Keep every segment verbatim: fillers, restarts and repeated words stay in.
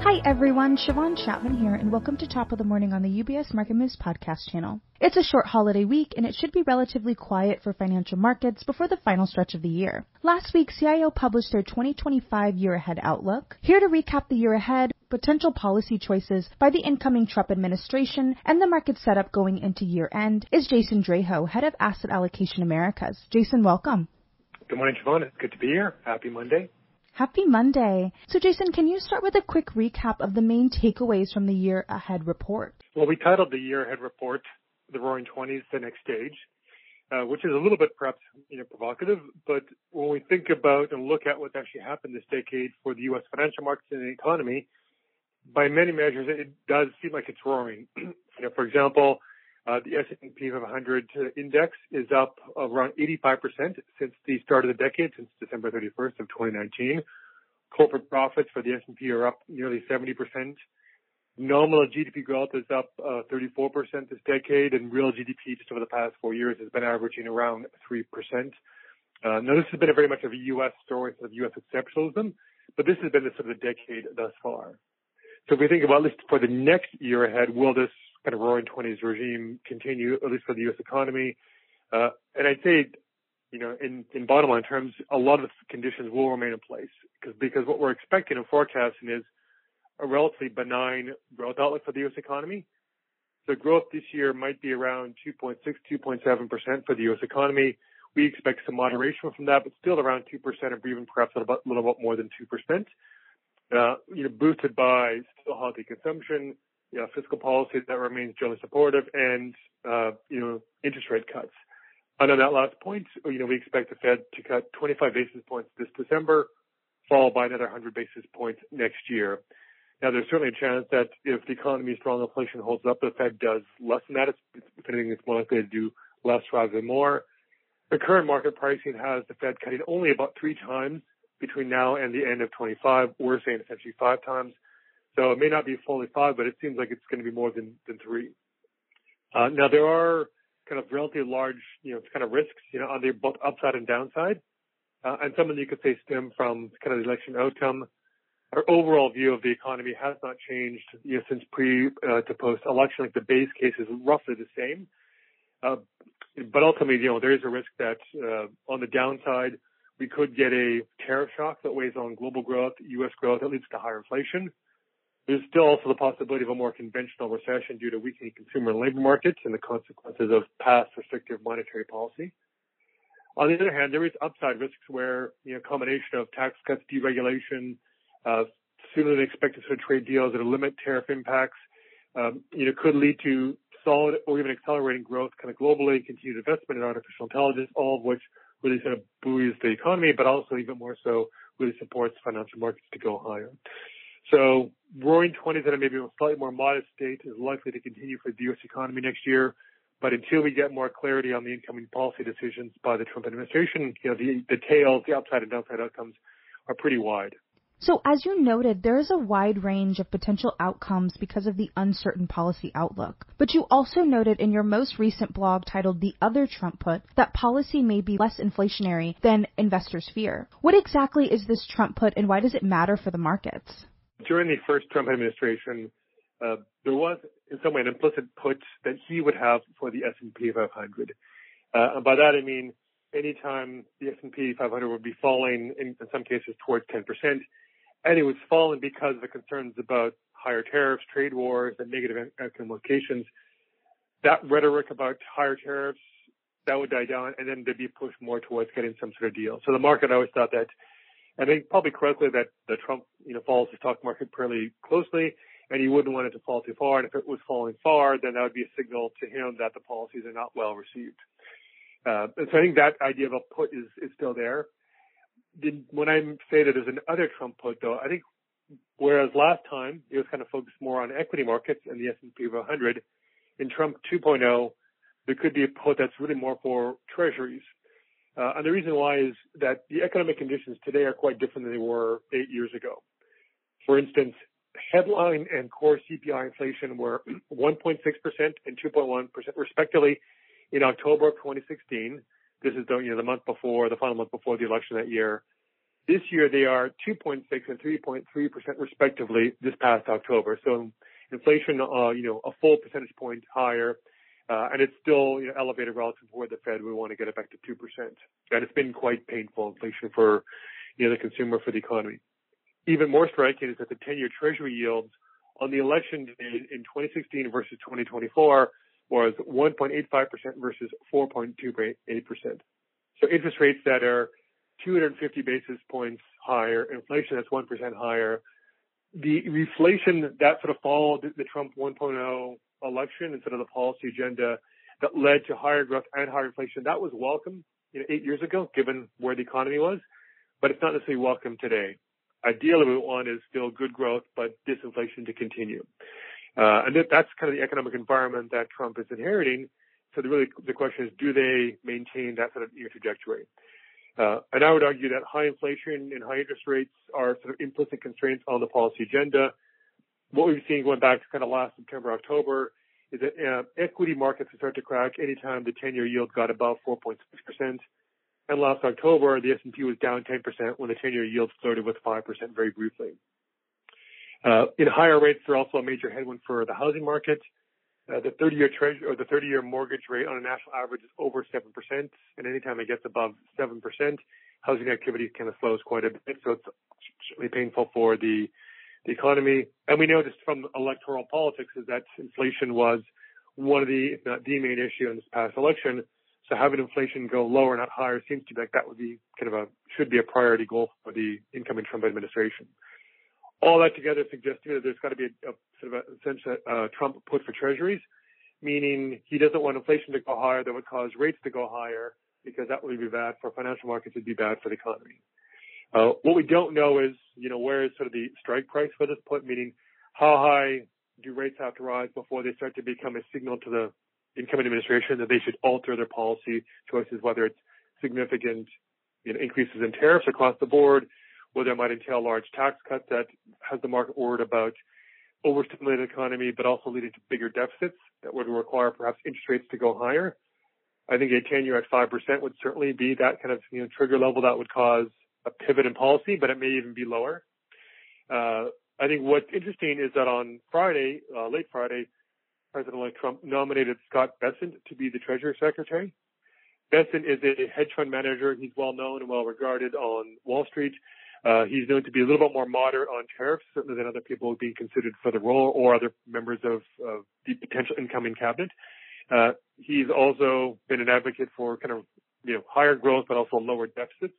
Hi everyone, Siobhan Chapman here, and welcome to Top of the Morning on the U B S Market Moves podcast channel. It's a short holiday week, and it should be relatively quiet for financial markets before the final stretch of the year. Last week, C I O published their twenty twenty-five year-ahead outlook. Here to recap the year ahead, potential policy choices by the incoming Trump administration, and the market setup going into year-end is Jason Draho, head of Asset Allocation Americas. Jason, welcome. Good morning, Siobhan. It's good to be here. Happy Monday. Happy Monday. So, Jason, can you start with a quick recap of the main takeaways from the Year Ahead report? Well, we titled the Year Ahead report, The Roaring Twenties, The Next Stage, uh, which is a little bit perhaps you know, provocative, but when we think about and look at what's actually happened this decade for the U S financial markets and the economy, by many measures, it does seem like it's roaring. you know, for example, uh, the S and P five hundred index is up around eighty-five percent since the start of the decade, since December thirty-first of twenty nineteen. Corporate profits for the S and P are up nearly seventy percent. Nominal G D P growth is up uh, thirty-four percent this decade, and real G D P just over the past four years has been averaging around three percent. Uh, now, this has been a very much of a U S story, sort of U S exceptionalism, but this has been the sort of the decade thus far. So if we think about, at least for the next year ahead, will this kind of roaring twenties regime continue, at least for the U S economy? Uh, and I'd say, you know, in, in bottom line terms, a lot of the conditions will remain in place because, because what we're expecting and forecasting is a relatively benign growth outlook for the U S economy. So growth this year might be around two point six, two point seven percent for the U S economy. We expect some moderation from that, but still around two percent or even perhaps a little, little bit more than two percent. Uh, you know, boosted by still healthy consumption, you know, fiscal policy that remains generally supportive, and, uh, you know, interest rate cuts. And on that last point, you know, we expect the Fed to cut twenty-five basis points this December, followed by another one hundred basis points next year. Now, there's certainly a chance that if the economy is strong, inflation holds up, the Fed does less than that. It's, if anything, it's more likely to do less rather than more. The current market pricing has the Fed cutting only about three times between now and the end of twenty-five. We're saying essentially five times. So it may not be fully five, but it seems like it's going to be more than, than three. Uh, now, there are kind of relatively large, you know, kind of risks, you know, on the both upside and downside. Uh, and some of them you could say stem from kind of the election outcome. Our overall view of the economy has not changed, you know, since pre uh, to post election. Like the base case is roughly the same. Uh, but ultimately, you know, there is a risk that uh, on the downside, we could get a tariff shock that weighs on global growth, U S growth, that leads to higher inflation. There's still also the possibility of a more conventional recession due to weakening consumer and labor markets and the consequences of past restrictive monetary policy. On the other hand, there is upside risks where, you know, a combination of tax cuts, deregulation, uh, sooner than expected sort of trade deals that limit tariff impacts, um, you know, could lead to solid or even accelerating growth kind of globally, continued investment in artificial intelligence, all of which really sort of buoys the economy, but also even more so really supports financial markets to go higher. So roaring twenties at a maybe a slightly more modest state is likely to continue for the U S economy next year. But until we get more clarity on the incoming policy decisions by the Trump administration, you know, the, the tails, the upside and downside outcomes are pretty wide. So as you noted, there is a wide range of potential outcomes because of the uncertain policy outlook. But you also noted in your most recent blog titled The Other Trump Put that policy may be less inflationary than investors fear. What exactly is this Trump put and why does it matter for the markets? During the first Trump administration, uh, there was in some way an implicit put that he would have for the S and P five hundred. Uh, and by that I mean anytime the S and P five hundred would be falling, in, in some cases towards ten percent, and it was falling because of the concerns about higher tariffs, trade wars, and negative economic implications, that rhetoric about higher tariffs, that would die down, and then there'd be a push more towards getting some sort of deal. So the market always thought that, and they probably correctly, that the Trump, you know, follows the stock market fairly closely, and he wouldn't want it to fall too far. And if it was falling far, then that would be a signal to him that the policies are not well received. Uh, and so I think that idea of a put is, is still there. The, when I say that there's another Trump put, though, I think whereas last time it was kind of focused more on equity markets and the S and P five hundred, in Trump two point oh, there could be a put that's really more for treasuries. Uh, and the reason why is that the economic conditions today are quite different than they were eight years ago. For instance, headline and core C P I inflation were one point six percent and two point one percent respectively in October of twenty sixteen. This is the, you know, the month before, the final month before the election that year. This year, they are two point six and three point three percent respectively this past October. So inflation, uh, you know, a full percentage point higher, uh, and it's still, you know, elevated relative to where the Fed would want to get it back to two percent. And it's been quite painful inflation for, you know, the consumer, for the economy. Even more striking is that the ten-year Treasury yields on the election day in twenty sixteen versus twenty twenty-four was one point eight five percent versus four point two eight percent. So interest rates that are two hundred fifty basis points higher, inflation that's one percent higher. The reflation that sort of followed the Trump one point oh election instead of the policy agenda that led to higher growth and higher inflation, that was welcome, you know, eight years ago, given where the economy was, but it's not necessarily welcome today. Ideally, what we want is still good growth, but disinflation to continue. Uh, and that, that's kind of the economic environment that Trump is inheriting. So the really the question is, do they maintain that sort of you know, trajectory? Uh, and I would argue that high inflation and high interest rates are sort of implicit constraints on the policy agenda. What we've seen going back to kind of last September, October, is that uh, equity markets would start to crack anytime the ten-year yield got above four point six percent. And last October, the S and P was down ten percent when the ten-year yield flirted with five percent very briefly. Uh, in higher rates, they're also a major headwind for the housing market. Uh, the thirty-year treasury or the thirty-year mortgage rate on a national average is over seven percent, and anytime it gets above seven percent, housing activity kind of slows quite a bit. So it's really painful for the the economy. And we know just from electoral politics is that inflation was one of the, if not the main issue in this past election. So having inflation go lower, not higher, seems to be like that would be kind of a should be a priority goal for the incoming Trump administration. All that together suggests to me that there's got to be a, a sort of a sense that uh, Trump put for treasuries, meaning he doesn't want inflation to go higher that would cause rates to go higher because that would be bad for financial markets, it'd be bad for the economy. Uh, what we don't know is, you know, where is sort of the strike price for this put, meaning how high do rates have to rise before they start to become a signal to the incoming administration that they should alter their policy choices, whether it's significant, you know, increases in tariffs across the board, whether it might entail large tax cuts that has the market worried about overstimulated economy, but also leading to bigger deficits that would require perhaps interest rates to go higher. I think a ten-year at five percent would certainly be that kind of, you know, trigger level that would cause a pivot in policy, but it may even be lower. Uh, I think what's interesting is that on Friday, uh, late Friday, President-elect Trump nominated Scott Bessent to be the Treasury Secretary. Bessent is a hedge fund manager. He's well known and well regarded on Wall Street. Uh, he's known to be a little bit more moderate on tariffs, certainly than other people being considered for the role or other members of, of the potential incoming cabinet. Uh, he's also been an advocate for kind of, you know, higher growth, but also lower deficits.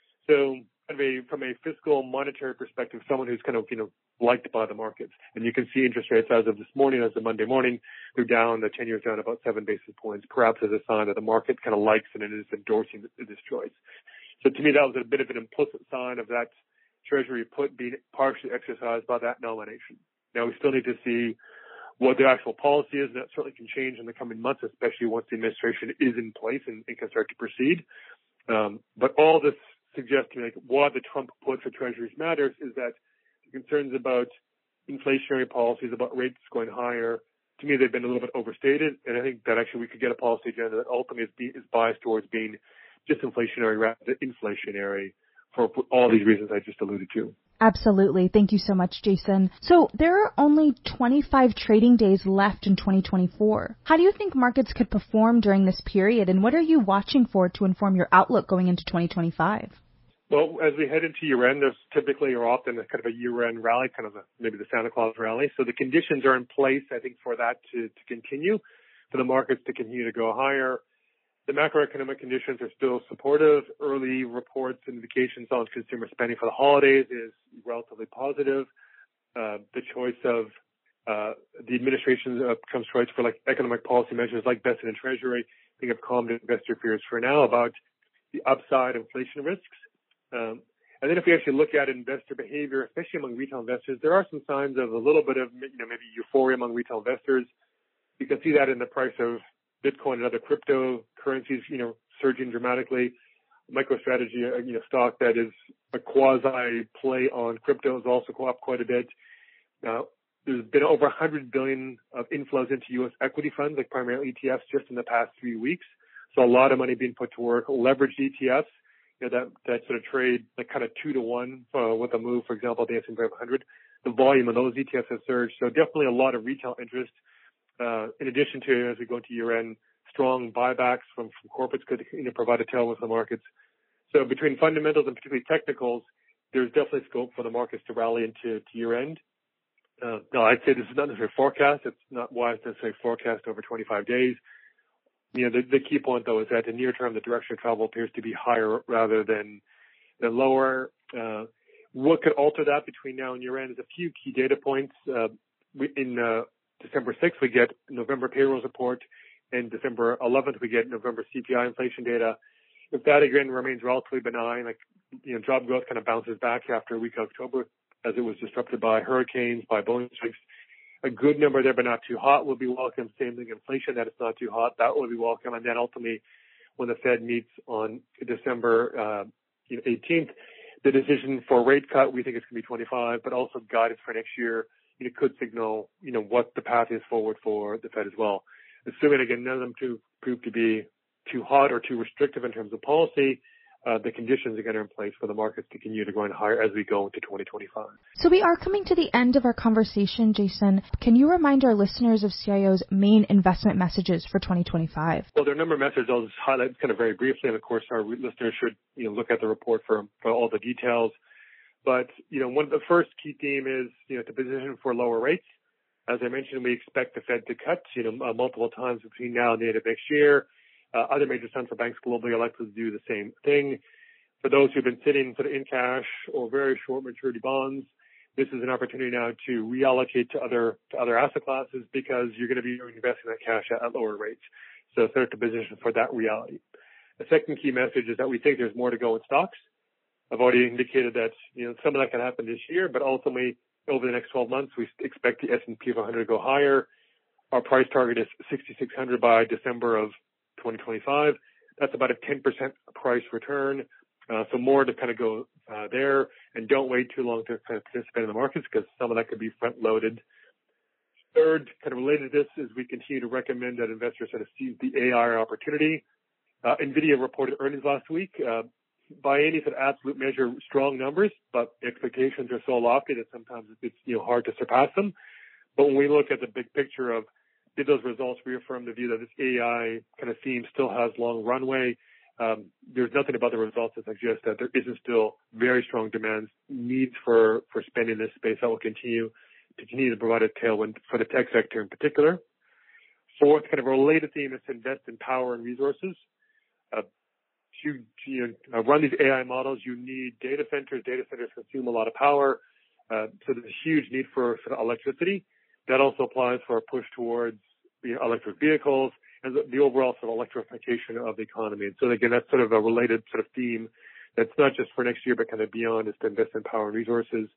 So kind of a, from a fiscal monetary perspective, someone who's kind of, you know, liked by the markets. And you can see interest rates as of this morning, as of Monday morning, they're down, the ten year's down about seven basis points, perhaps as a sign that the market kind of likes it and is endorsing this choice. So to me, that was a bit of an implicit sign of that Treasury put being partially exercised by that nomination. Now, we still need to see what the actual policy is, and that certainly can change in the coming months, especially once the administration is in place and, and can start to proceed. Um, but all this suggests to me, like, why the Trump put for Treasuries matters is that the concerns about inflationary policies, about rates going higher, to me, they've been a little bit overstated. And I think that actually we could get a policy agenda that ultimately is, be, is biased towards being disinflationary rather than inflationary for all these reasons I just alluded to. Absolutely. Thank you so much, Jason. So there are only twenty-five trading days left in twenty twenty-four. How do you think markets could perform during this period, and what are you watching for to inform your outlook going into twenty twenty-five? Well, as we head into year-end, there's typically or often a kind of a year-end rally, kind of a, maybe the Santa Claus rally. So the conditions are in place, I think, for that to, to continue, for the markets to continue to go higher. The macroeconomic conditions are still supportive. Early reports and indications on consumer spending for the holidays is relatively positive. Uh, the choice of uh, the administration's uh, comes choice for like economic policy measures like Bessent and Treasury, I think have calmed investor fears for now about the upside inflation risks. Um, and then if we actually look at investor behavior, especially among retail investors, there are some signs of a little bit of, you know, maybe euphoria among retail investors. You can see that in the price of Bitcoin and other cryptocurrencies, you know, surging dramatically. MicroStrategy, you know, stock that is a quasi play on crypto is also up quite a bit. Now, there's been over one hundred billion dollars of inflows into U S equity funds, like primarily E T Fs, just in the past three weeks. So a lot of money being put to work. Leveraged E T Fs, you know, that, that sort of trade, like kind of two to one uh, with a move, for example, the S and P five hundred. The volume of those E T Fs has surged. So definitely a lot of retail interest. Uh, in addition to, as we go into year end, strong buybacks from, from corporates could, you know, provide a tailwind for the markets. So between fundamentals and particularly technicals, there's definitely scope for the markets to rally into to year end. Uh, no, I'd say this is not necessarily a forecast. It's not wise to necessarily forecast over twenty-five days. You know, the, the key point though is that in near term, the direction of travel appears to be higher rather than, than lower. Uh, what could alter that between now and year end is a few key data points. Uh, we, in, uh, December sixth, we get November payrolls report, and December eleventh, we get November C P I inflation data. If that again remains relatively benign, like, you know, job growth kind of bounces back after a week of October as it was disrupted by hurricanes, by Boeing strikes. A good number there, but not too hot, will be welcome. Same thing, inflation, that it's not too hot, that will be welcome. And then ultimately, when the Fed meets on December uh, you know, eighteenth, the decision for rate cut, we think it's going to be twenty-five, but also guidance for next year, you know, could signal, you know, what the path is forward for the Fed as well. Assuming, again, none of them to prove to be too hot or too restrictive in terms of policy, uh, the conditions again are in place for the markets to continue to go higher as we go into twenty twenty-five. So we are coming to the end of our conversation, Jason. Can you remind our listeners of C I O's main investment messages for twenty twenty-five? Well, there are a number of messages I'll just highlight kind of very briefly, and of course our listeners should, you know, look at the report for, for all the details. But, you know, one of the first key theme is, you know, to position for lower rates. As I mentioned, we expect the Fed to cut, you know, uh, multiple times between now and the end of next year. Uh, other major central banks globally are likely to do the same thing. For those who've been sitting sort of in cash or very short maturity bonds, this is an opportunity now to reallocate to other to other asset classes because you're going to be investing that cash at, at lower rates. So start to position for that reality. The second key message is that we think there's more to go in stocks. I've already indicated that, you know, some of that can happen this year, but ultimately over the next twelve months, we expect the S and P five hundred to go higher. Our price target is sixty-six hundred by December of twenty twenty-five. That's about a ten percent price return. Uh, so more to kind of go uh, there, and don't wait too long to kind of participate in the markets because some of that could be front loaded. Third, kind of related to this, is we continue to recommend that investors sort of seize the A I opportunity. Uh, NVIDIA reported earnings last week. Uh, by any sort of absolute measure, strong numbers, but expectations are so lofty that sometimes it's, you know, hard to surpass them. But when we look at the big picture of did those results reaffirm the view that this A I kind of theme still has long runway, um, there's nothing about the results that suggest that there isn't still very strong demand, needs for, for spending in this space that will continue to continue to provide a tailwind for the tech sector in particular. Fourth, kind of a related theme is to invest in power and resources. Uh, to, you know, run these A I models, you need data centers. Data centers consume a lot of power. Uh, so there's a huge need for sort of electricity. That also applies for a push towards, you know, electric vehicles and the, the overall sort of electrification of the economy. And so again, that's sort of a related sort of theme that's not just for next year, but kind of beyond, is to invest in power and resources.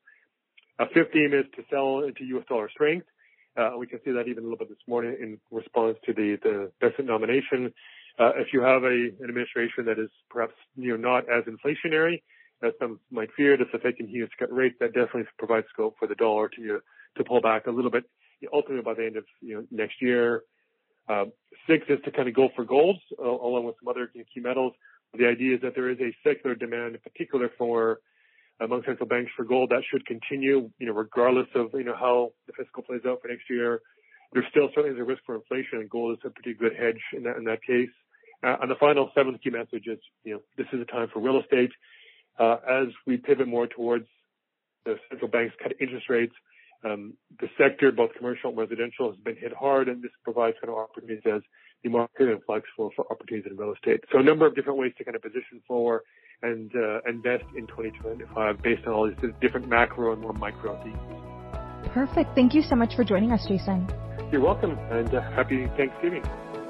A fifth theme is to sell into U S dollar strength. Uh, we can see that even a little bit this morning in response to the, the Bessent nomination. Uh, if you have a, an administration that is perhaps, you know, not as inflationary as some might fear, that if they continue to cut rates, that definitely provides scope for the dollar to, to pull back a little bit, ultimately by the end of, you know, next year. Uh, six is to kind of go for gold, uh, along with some other key metals. The idea is that there is a secular demand, in particular for among central banks for gold, that should continue, you know, regardless of, you know, how the fiscal plays out for next year. There's still certainly a risk for inflation, and gold is a pretty good hedge in that in that case. Uh, and the final seventh key message is, you know, this is a time for real estate. Uh, as we pivot more towards the central banks cut interest rates, um, the sector, both commercial and residential, has been hit hard, and this provides kind of opportunities as the market influx for, for opportunities in real estate. So a number of different ways to kind of position for and uh, invest in twenty twenty-five based on all these different macro and more micro themes. Perfect. Thank you so much for joining us, Jason. You're welcome, and uh, happy Thanksgiving.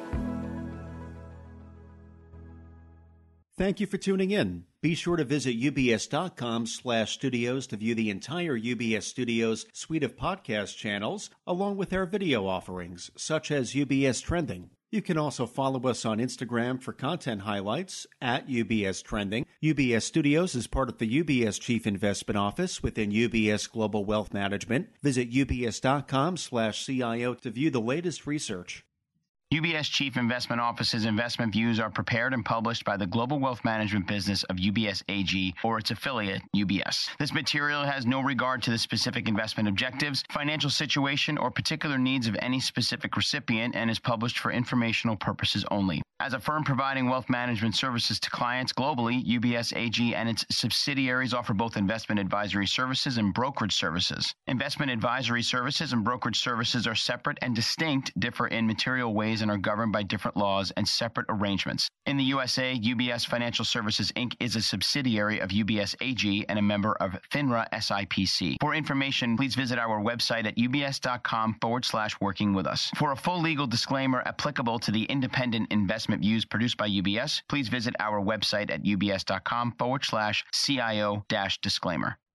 Thank you for tuning in. Be sure to visit ubs.com slash studios to view the entire U B S Studios suite of podcast channels, along with our video offerings, such as U B S Trending. You can also follow us on Instagram for content highlights at U B S Trending. U B S Studios is part of the U B S Chief Investment Office within U B S Global Wealth Management. Visit ubs.com slash CIO to view the latest research. U B S Chief Investment Office's investment views are prepared and published by the global wealth management business of U B S A G or its affiliate, U B S. This material has no regard to the specific investment objectives, financial situation, or particular needs of any specific recipient and is published for informational purposes only. As a firm providing wealth management services to clients globally, U B S A G and its subsidiaries offer both investment advisory services and brokerage services. Investment advisory services and brokerage services are separate and distinct, differ in material ways, and are governed by different laws and separate arrangements. In the U S A, U B S Financial Services, Incorporated is a subsidiary of U B S A G and a member of FINRA S I P C. For information, please visit our website at ubs.com forward slash working with us. For a full legal disclaimer applicable to the independent investment views produced by U B S, please visit our website at ubs.com forward slash CIO dash disclaimer.